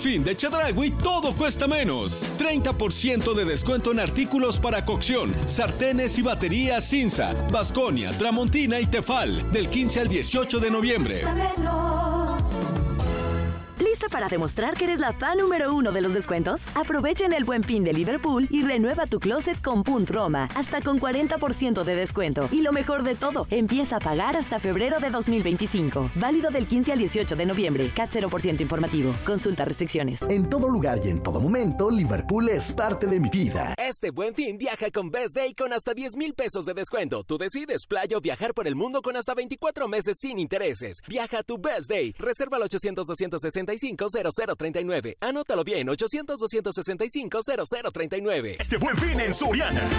Fin de Chedraui, todo cuesta menos. 30% de descuento en artículos para cocción, sartenes y baterías Cinza, Vasconia, Tramontina y Tefal, del 15 al 18 de noviembre. ¿Lista para demostrar que eres la fan número 1 de los descuentos? Aprovecha en el Buen Fin de Liverpool y renueva tu closet con Punt Roma, hasta con 40% de descuento. Y lo mejor de todo, empieza a pagar hasta febrero de 2025. Válido del 15 al 18 de noviembre. CAT 0% informativo. Consulta restricciones. En todo lugar y en todo momento, Liverpool es parte de mi vida. Este Buen Fin viaja con Best Day con hasta 10,000 pesos de descuento. Tú decides playa o viajar por el mundo con hasta 24 meses sin intereses. Viaja a tu Best Day. Reserva al 800-265-0039. Anótalo bien, 800-265-0039. Este Buen Fin en Soriana.